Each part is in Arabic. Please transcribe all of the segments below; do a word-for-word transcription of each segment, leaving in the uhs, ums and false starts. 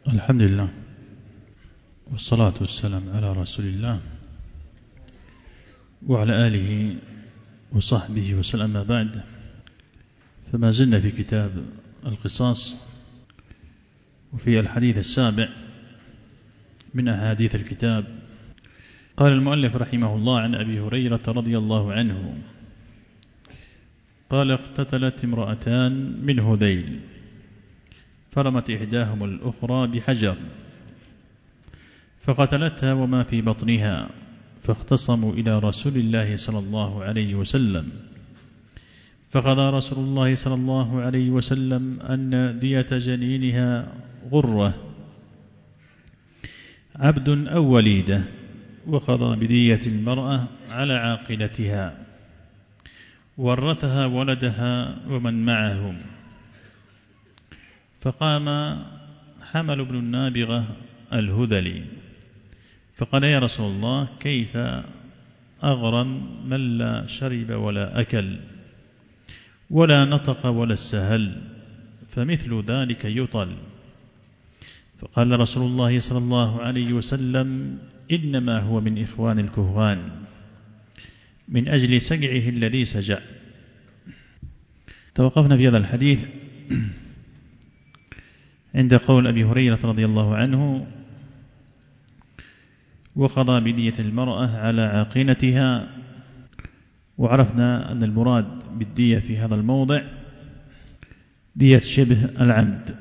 الحمد لله والصلاة والسلام على رسول الله وعلى آله وصحبه وسلم. ما بعد، فما زلنا في كتاب القصاص وفي الحديث السابع من أحاديث الكتاب. قال المؤلف رحمه الله عن أبي هريرة رضي الله عنه قال: اقتتلت امرأتان من هذيل فرمت إحداهما الأخرى بحجر فقتلتها وما في بطنها، فاختصموا إلى رسول الله صلى الله عليه وسلم، فقضى رسول الله صلى الله عليه وسلم أن دية جنينها غرة عبد أو وليدة، وقضى بدية المرأة على عاقلتها، ورثها ولدها ومن معهم. فقام حمل بن النابغة الهذلي فقال: يا رسول الله، كيف أغرم من لا شرب ولا أكل ولا نطق ولا استهل، فمثل ذلك يطل. فقال رسول الله صلى الله عليه وسلم: إنما هو من إخوان الكهان من أجل سجعه الذي سجع. توقفنا في هذا الحديث عند قول أبي هريرة رضي الله عنه: وقضى بدية المرأة على عاقلتها. وعرفنا أن المراد بالدية في هذا الموضع دية شبه العمد،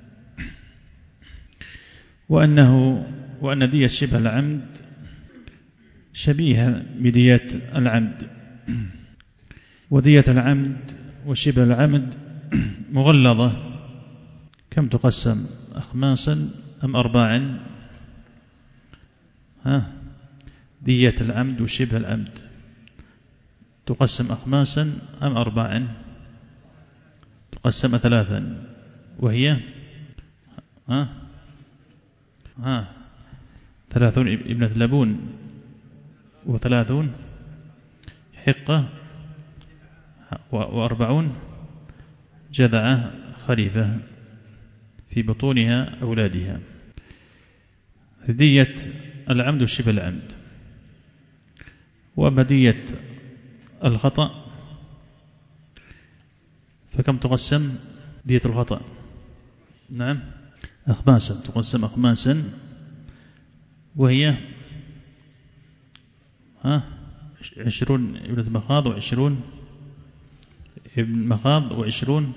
وأنه وأن دية شبه العمد شبيهة بدية العمد، ودية العمد وشبه العمد مغلظة. كم تقسم؟ أخماسا أم أرباعا؟ ها دية العمد وشبه العمد تقسم أخماسا أم أرباعا؟ تقسم ثلاثا، وهي ها ها ثلاثون ابنة لبون، وثلاثون حقة، وأربعون جذعة خليفة في بطونها أولادها. دية العمد وشبه العمد. وأما دية الخطأ فكم تقسم دية الخطأ؟ نعم أخماسا، تقسم أخماسا، وهي ها عشرون ابنة مخاض، وعشرون ابن مخاض، وعشرون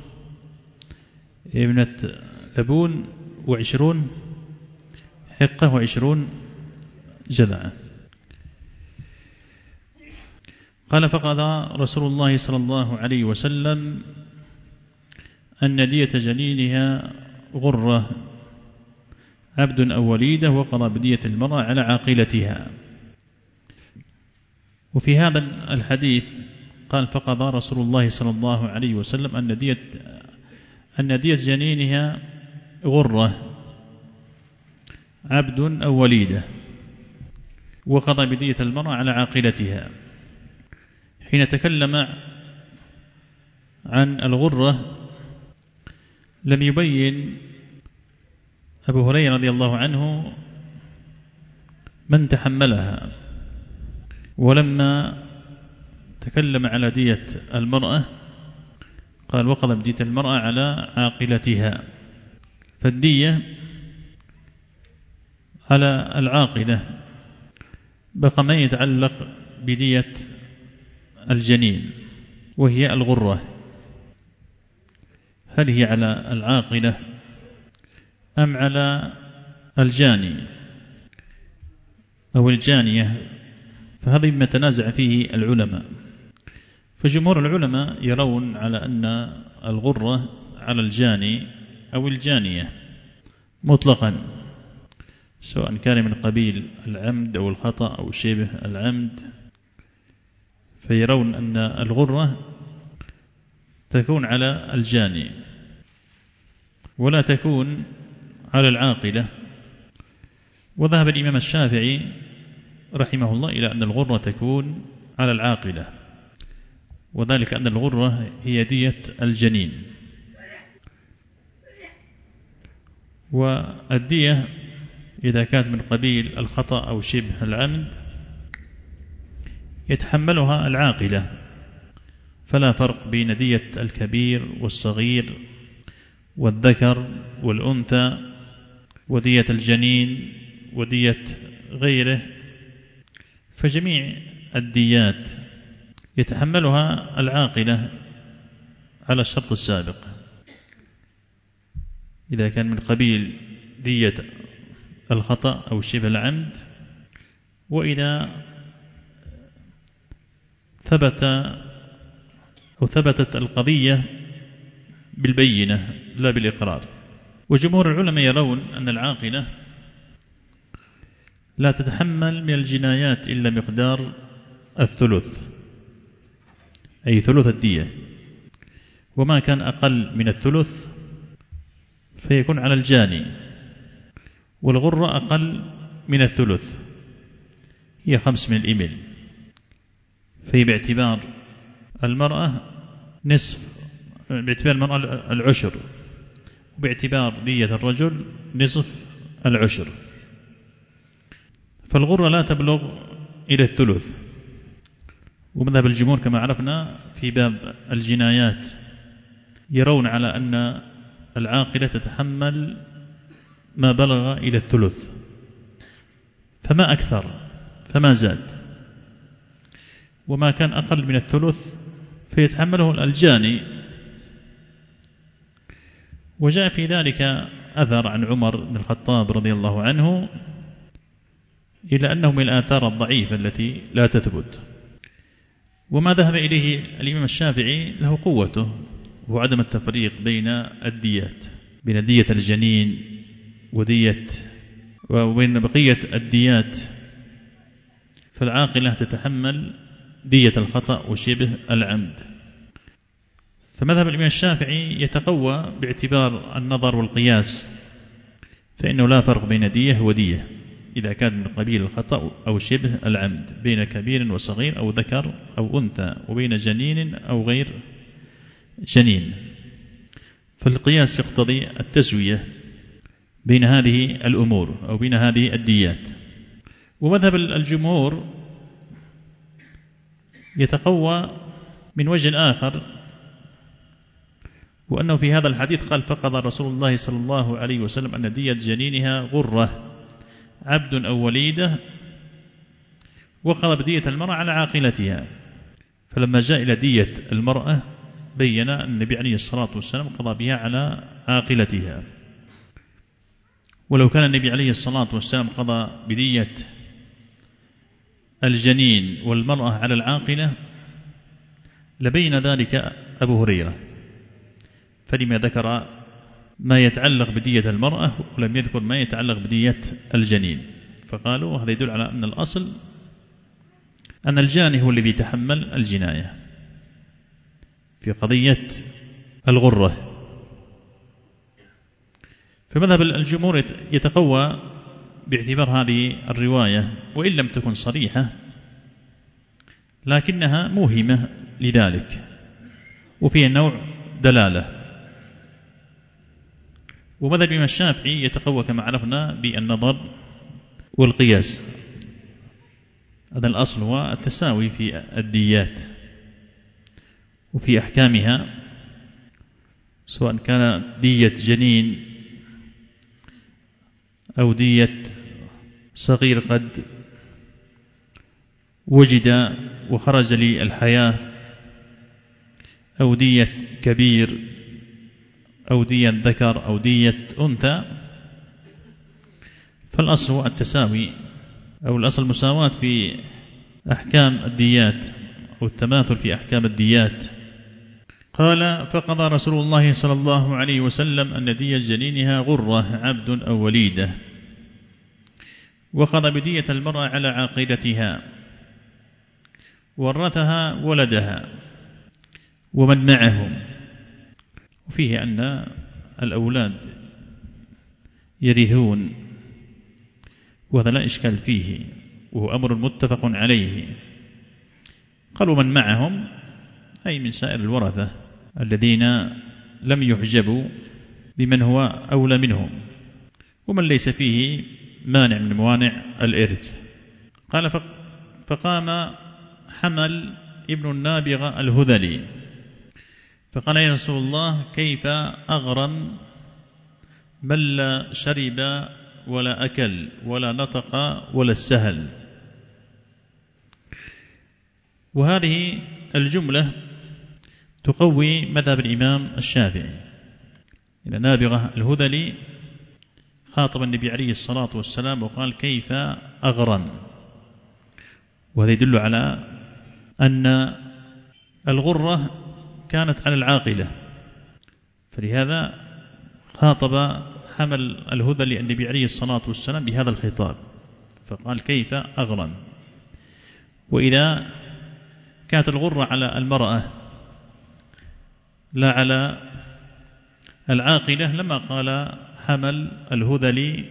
ابنة لبون، وعشرون حقة، وعشرون جذعة. قال: فقضى رسول الله صلى الله عليه وسلم أن دية جنينها غرة عبد أو وليدة، وقضى بدية المرأة على عاقلتها. وفي هذا الحديث قال: فقضى رسول الله صلى الله عليه وسلم أن دية أن دية جنينها غرة عبد أو وليدة، وقضى بدية المرأة على عاقلتها. حين تكلم عن الغرة لم يبين أبو هريرة رضي الله عنه من تحملها، ولما تكلم على دية المرأة قال: وقضى بدية المرأة على عاقلتها. فالدية على العاقلة. بقى ما يتعلق بدية الجنين وهي الغرة، هل هي على العاقلة أم على الجاني أو الجانية؟ فهذا مما تنازع فيه العلماء. فجمهور العلماء يرون على أن الغرة على الجاني أو الجانية مطلقا، سواء كان من قبيل العمد أو الخطأ أو شبه العمد. فيرون أن الغرة تكون على الجاني ولا تكون على العاقلة. وذهب الإمام الشافعي رحمه الله إلى أن الغرة تكون على العاقلة، وذلك أن الغرة هي دية الجنين. والدية إذا كانت من قبيل الخطأ أو شبه العمد يتحملها العاقلة، فلا فرق بين دية الكبير والصغير والذكر والأنثى ودية الجنين ودية غيره، فجميع الديات يتحملها العاقلة على الشرط السابق. إذا كان من قبيل دية الخطأ أو شبه العمد، وإذا ثبت أو ثبتت القضية بالبينة لا بالإقرار. وجمهور العلماء يرون أن العاقلة لا تتحمل من الجنايات إلا مقدار الثلث، أي ثلث الدية، وما كان أقل من الثلث فيكون على الجاني، والغرة أقل من الثلث هي خمس من الإبل، فهي باعتبار المرأة نصف، باعتبار المرأة العشر، وباعتبار دية الرجل نصف العشر، فالغرة لا تبلغ إلى الثلث. ومذهب الجمهور كما عرفنا في باب الجنايات يرون على أن العاقلة تتحمل ما بلغ إلى الثلث، فما أكثر فما زاد، وما كان أقل من الثلث فيتحمله الجاني. وجاء في ذلك أثر عن عمر بن الخطاب رضي الله عنه، إلى أنه من الآثار الضعيفة التي لا تثبت. وما ذهب إليه الإمام الشافعي له قوته، هو عدم التفريق بين الديات، بين دية الجنين ودية وبين بقية الديات، فالعاقلة تتحمل دية الخطأ وشبه العمد. فمذهب الإمام الشافعي يتقوى باعتبار النظر والقياس، فإنه لا فرق بين دية ودية إذا كان من قبيل الخطأ أو شبه العمد، بين كبير وصغير أو ذكر أو أنثى، وبين جنين أو غير جنين. فالقياس يقتضي التسوية بين هذه الأمور أو بين هذه الديات. ومذهب الجمهور يتقوى من وجه آخر، وأنه في هذا الحديث قال فقضى رسول الله صلى الله عليه وسلم أن دية جنينها غرة عبد أو وليدة، وقضى بدية المرأة على عاقلتها. فلما جاء إلى دية المرأة بين النبي عليه الصلاة والسلام قضى بها على عاقلتها. ولو كان النبي عليه الصلاة والسلام قضى بدية الجنين والمرأة على العاقلة لبين ذلك أبو هريرة، فلما ذكر ما يتعلق بدية المرأة ولم يذكر ما يتعلق بدية الجنين؟ فقالوا هذا يدل على أن الأصل أن الجاني هو الذي يتحمل الجناية في قضية الغرة. فمذهب الجمهور يتقوى باعتبار هذه الرواية، وإن لم تكن صريحة لكنها موهمة لذلك وفيها نوع دلالة. ومذهب الإمام الشافعي يتقوى كما عرفنا بالنظر والقياس. هذا الأصل هو التساوي في الديات وفي أحكامها، سواء كانت دية جنين أو دية صغير قد وجد وخرج للحياة، أو دية كبير أو دية ذكر أو دية أنثى، فالأصل هو التساوي أو الأصل المساواة في أحكام الديات أو التماثل في أحكام الديات. قال فقضى رسول الله صلى الله عليه وسلم أن دية جنينها غرة عبد أو وليدة، وقضى بدية المرأة على عاقلتها، ورثها ولدها ومن معهم. وفيه أن الأولاد يرثون، وهذا لا إشكال فيه، وهو أمر متفق عليه. قالوا من معهم أي من سائر الورثة الذين لم يحجبوا بمن هو أولى منهم، ومن ليس فيه مانع من موانع الإرث. قال فقام حمل ابن النابغة الهذلي فقال يا رسول الله كيف أغرم من لا شرب ولا أكل ولا نطق ولا السهل. وهذه الجملة تقوي مذهب الإمام الشافعي. إن نابغة الهذلي خاطب النبي عليه الصلاة والسلام وقال كيف أغرم، وهذا يدل على أن الغرة كانت على العاقلة، فلهذا خاطب حمل الهذلي النبي عليه الصلاة والسلام بهذا الخطاب فقال كيف أغرم. وإذا كانت الغرة على المرأة لا على العاقلة لما قال حمل الهذلي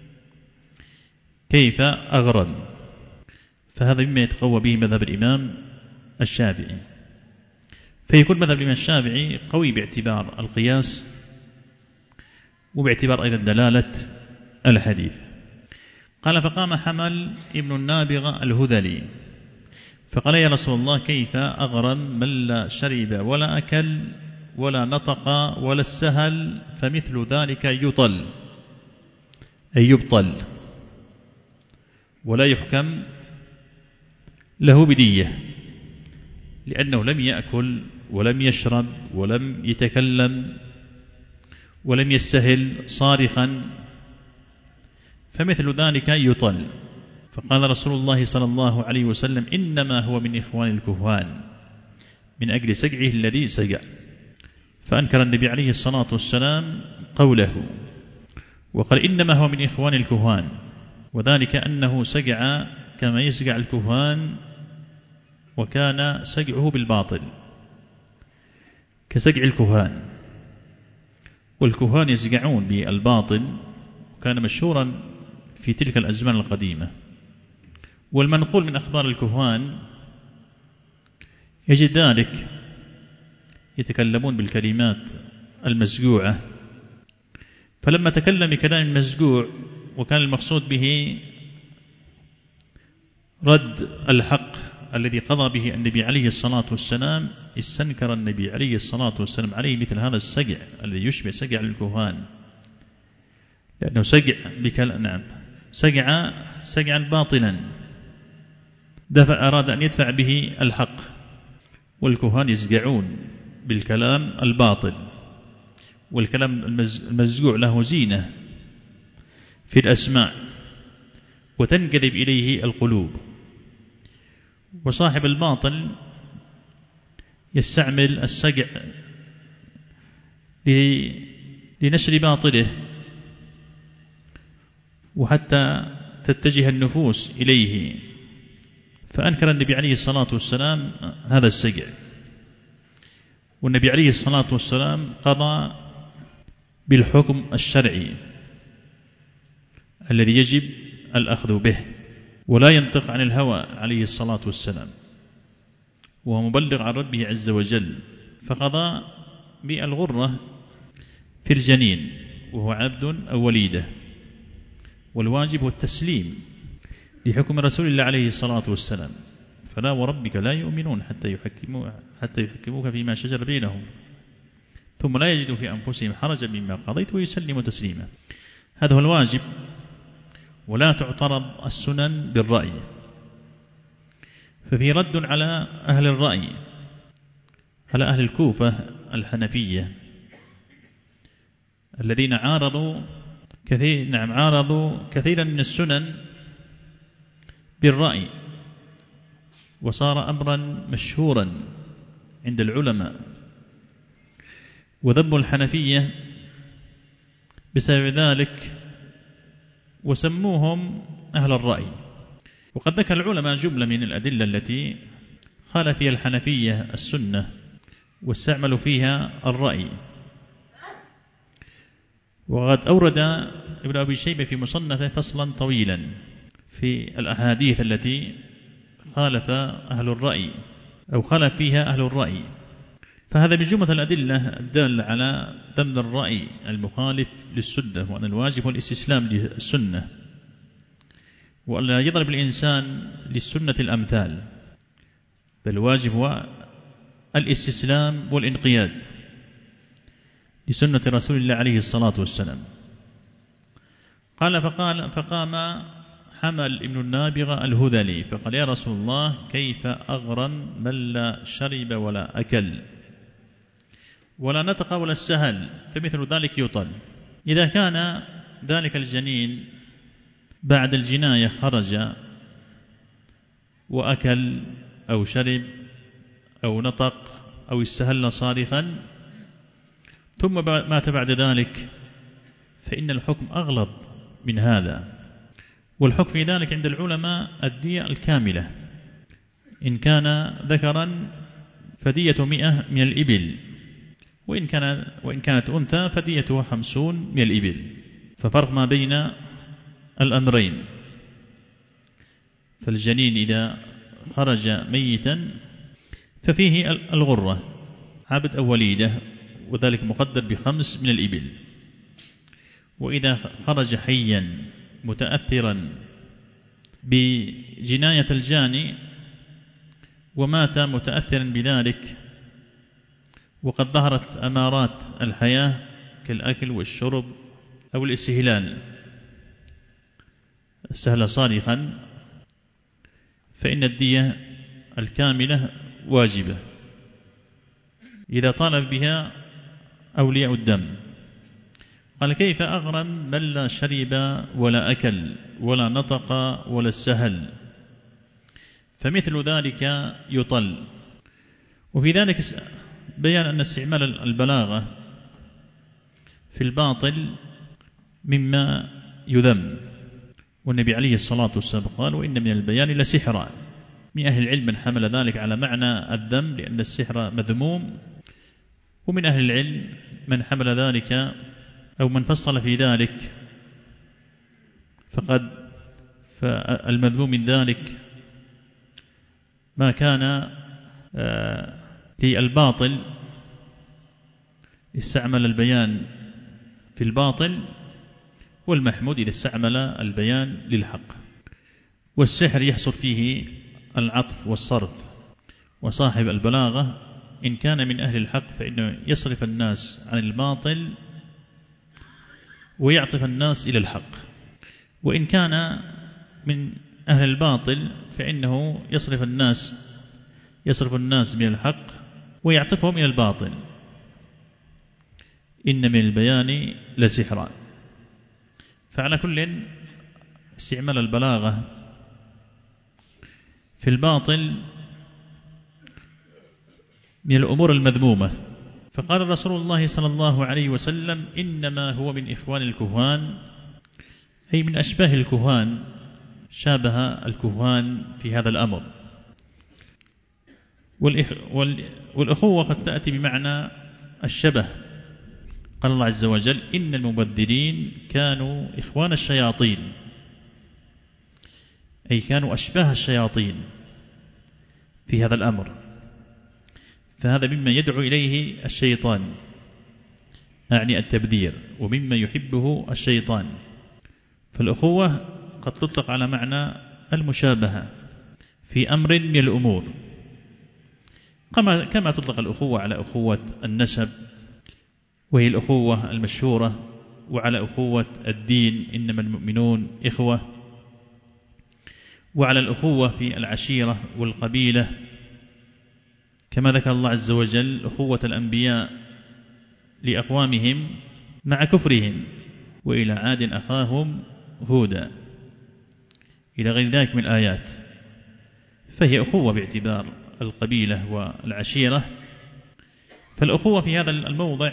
كيف أغرم، فهذا مما يتقوى به مذهب الإمام الشافعي. فيكون مذهب الإمام الشافعي قوي باعتبار القياس وباعتبار أيضا دلالة الحديث. قال فقام حمل ابن النابغة الهذلي فقال يا رسول الله كيف أغرم من لا شرب ولا أكل ولا نطق ولا السهل فمثل ذلك يطل أي يبطل ولا يحكم له بدية، لأنه لم يأكل ولم يشرب ولم يتكلم ولم يستهل صارخا، فمثل ذلك يطل. فقال رسول الله صلى الله عليه وسلم إنما هو من إخوان الكهان من أجل سجعه الذي سجع. فأنكر النبي عليه الصلاة والسلام قوله وقال إنما هو من إخوان الكهان، وذلك أنه سجع كما يسجع الكهان وكان سجعه بالباطل كسجع الكهان، والكهان يسجعون بالباطل وكان مشهورا في تلك الأزمان القديمة. والمنقول من أخبار الكهان يجد ذلك يتكلمون بالكلمات المسجوعة، فلما تكلم بكلام مسجوع وكان المقصود به رد الحق الذي قضى به النبي عليه الصلاة والسلام استنكر النبي عليه الصلاة والسلام عليه مثل هذا السجع الذي يشبه سجع الكهان، لأنه سجع بكلام نعم سجع سجعا باطلا دفع أراد أن يدفع به الحق، والكهان يسجعون بالكلام الباطل، والكلام المسجوع له زينة في الأسماع وتنجذب إليه القلوب، وصاحب الباطل يستعمل السجع لنشر باطله وحتى تتجه النفوس إليه. فأنكر النبي عليه الصلاة والسلام هذا السجع، والنبي عليه الصلاة والسلام قضى بالحكم الشرعي الذي يجب الأخذ به، ولا ينطق عن الهوى عليه الصلاة والسلام، وهو مبلغ عن ربه عز وجل. فقضى بالغرة في الجنين وهو عبد أو وليدة، والواجب هو التسليم لحكم رسول الله عليه الصلاة والسلام. فلا وربك لا يؤمنون حتى يحكموا حتى يحكموك فيما شجر بينهم ثم لا يجدوا في أنفسهم حرجا مما قضيت ويسلموا تسليما. هذا هو الواجب، ولا تعترض السنن بالرأي. ففي رد على أهل الرأي على أهل الكوفة الحنفية الذين عارضوا كثير نعم عارضوا كثيرا من السنن بالرأي، وصار أمرا مشهورا عند العلماء، وذبوا الحنفية بسبب ذلك وسموهم أهل الرأي. وقد ذكر العلماء جملة من الأدلة التي خالف فيها الحنفية السنة واستعملوا فيها الرأي. وقد أورد ابن أبي شيبة في مصنفه فصلا طويلا في الأحاديث التي خالف أهل الرأي أو خالف فيها أهل الرأي، فهذا بجملة الأدلة الدالة على ذم الرأي المخالف للسنة، وأن الواجب هو الاستسلام للسنة، وأن لا يضرب الإنسان للسنة الأمثال، بل الواجب هو الاستسلام والانقياد لسنة رسول الله عليه الصلاة والسلام. قال فقال فقام حمل ابن النابغة الهذلي فقال: يا رسول الله، كيف أغرم من لا شرب ولا أكل ولا نطق ولا استهل؟ فمثل ذلك يطل. إذا كان ذلك الجنين بعد الجناية خرج وأكل أو شرب أو نطق أو استهل صارخا ثم مات بعد ذلك، فإن الحكم أغلظ من هذا، والحكم في ذلك عند العلماء الدية الكاملة. إن كان ذكرا فدية مئة من الإبل، وإن, كان وإن كانت أنثى فديتها خمسون من الإبل، ففرق ما بين الأمرين. فالجنين إذا خرج ميتا ففيه الغرة عبد أو وليدة، وذلك مقدر بخمس من الإبل. وإذا خرج حيا متأثرا بجناية الجاني ومات متأثرا بذلك وقد ظهرت أمارات الحياة كالأكل والشرب أو الاستهلال، استهل صارخا، فإن الدية الكاملة واجبة إذا طالب بها أولياء الدم. قال: كيف أغرم من لا شرب ولا أكل ولا نطق ولا استهل؟ فمثل ذلك يطل. وفي ذلك بيان أن استعمال البلاغة في الباطل مما يذم، والنبي عليه الصلاة والسلام قال: وإن من البيان لسحرا. من أهل العلم من حمل ذلك على معنى الذم لأن السحر مذموم، ومن أهل العلم من حمل ذلك أو من فصل في ذلك فقد فالمذموم من ذلك ما كان للباطل، استعمل البيان في الباطل، والمحمود إذا استعمل البيان للحق. والسحر يحصل فيه العطف والصرف، وصاحب البلاغة إن كان من أهل الحق فإنه يصرف الناس عن الباطل ويعطف الناس إلى الحق، وإن كان من أهل الباطل فإنه يصرف الناس يصرف الناس من الحق ويعطفهم إلى الباطل. إن من البيان لسحرا. فعلى كل استعمال البلاغة في الباطل من الأمور المذمومة. فقال رسول الله صلى الله عليه وسلم: إنما هو من إخوان الكهان، أي من أشباه الكهان، شابه الكهان في هذا الأمر. والأخوة قد تأتي بمعنى الشبه. قال الله عز وجل: إن المبذرين كانوا إخوان الشياطين، أي كانوا أشباه الشياطين في هذا الأمر. فهذا مما يدعو إليه الشيطان، أعني التبذير، ومما يحبه الشيطان. فالأخوة قد تطلق على معنى المشابهة في أمر من الأمور، كما كما تطلق الأخوة على أخوة النسب وهي الأخوة المشهورة، وعلى أخوة الدين إنما المؤمنون إخوة، وعلى الأخوة في العشيرة والقبيلة، كما ذكر الله عز وجل أخوة الأنبياء لأقوامهم مع كفرهم: وإلى عاد أخاهم هودا، إلى غير ذلك من الآيات. فهي أخوة باعتبار القبيلة والعشيرة. فالأخوة في هذا الموضع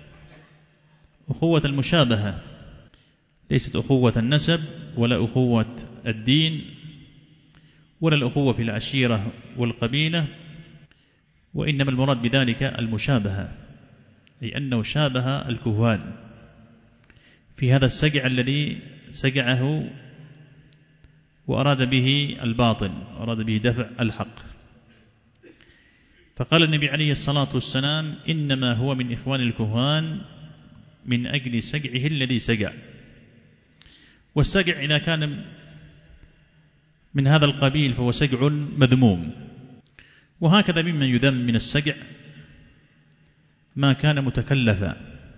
أخوة المشابهة، ليست أخوة النسب ولا أخوة الدين ولا الأخوة في العشيرة والقبيلة، وإنما المراد بذلك المشابهة، أي أنه شابه الكهان في هذا السجع الذي سجعه وأراد به الباطل، أراد به دفع الحق. فقال النبي عليه الصلاة والسلام إنما هو من إخوان الكهان من أجل سجعه الذي سجع. والسجع إذا كان من هذا القبيل فهو سجع مذموم. وهكذا ممن يذم من السجع ما كان متكلفا،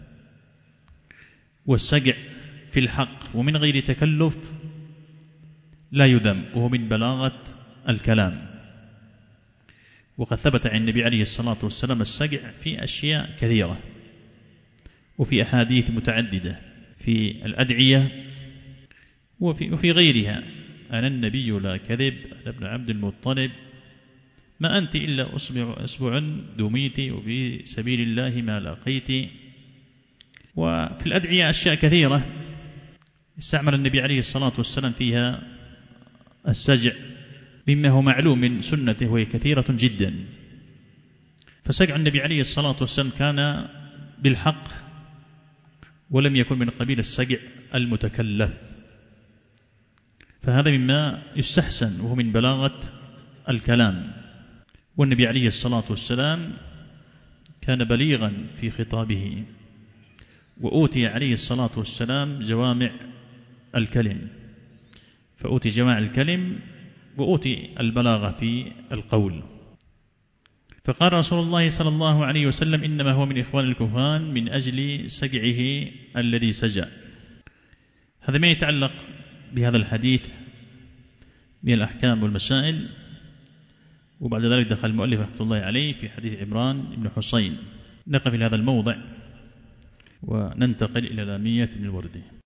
والسجع في الحق ومن غير تكلف لا يذم، وهو من بلاغة الكلام. وقد ثبت عن النبي عليه الصلاة والسلام السجع في أشياء كثيرة وفي أحاديث متعددة في الأدعية وفي, وفي غيرها. أنا النبي لا كذب، أنا ابن عبد المطلب، ما أنت إلا أسبوع, أسبوع دميت وفي سبيل الله ما لقيت. وفي الأدعية أشياء كثيرة استعمل النبي عليه الصلاة والسلام فيها السجع مما هو معلوم من سنته وهي كثيرة جدا. فسجع النبي عليه الصلاة والسلام كان بالحق ولم يكن من قبيل السجع المتكلف، فهذا مما يستحسن وهو من بلاغة الكلام. والنبي عليه الصلاة والسلام كان بليغا في خطابه، وأوتي عليه الصلاة والسلام جوامع الكلم، فأوتي جوامع الكلم وأوتي البلاغة في القول. فقال رسول الله صلى الله عليه وسلم إنما هو من إخوان الكهان من أجل سجعه الذي سجع. هذا ما يتعلق بهذا الحديث من الأحكام والمسائل. وبعد ذلك دخل المؤلف رحمة الله عليه في حديث عمران بن حسين. نقف إلى هذا الموضع وننتقل إلى لامية بن الوردي.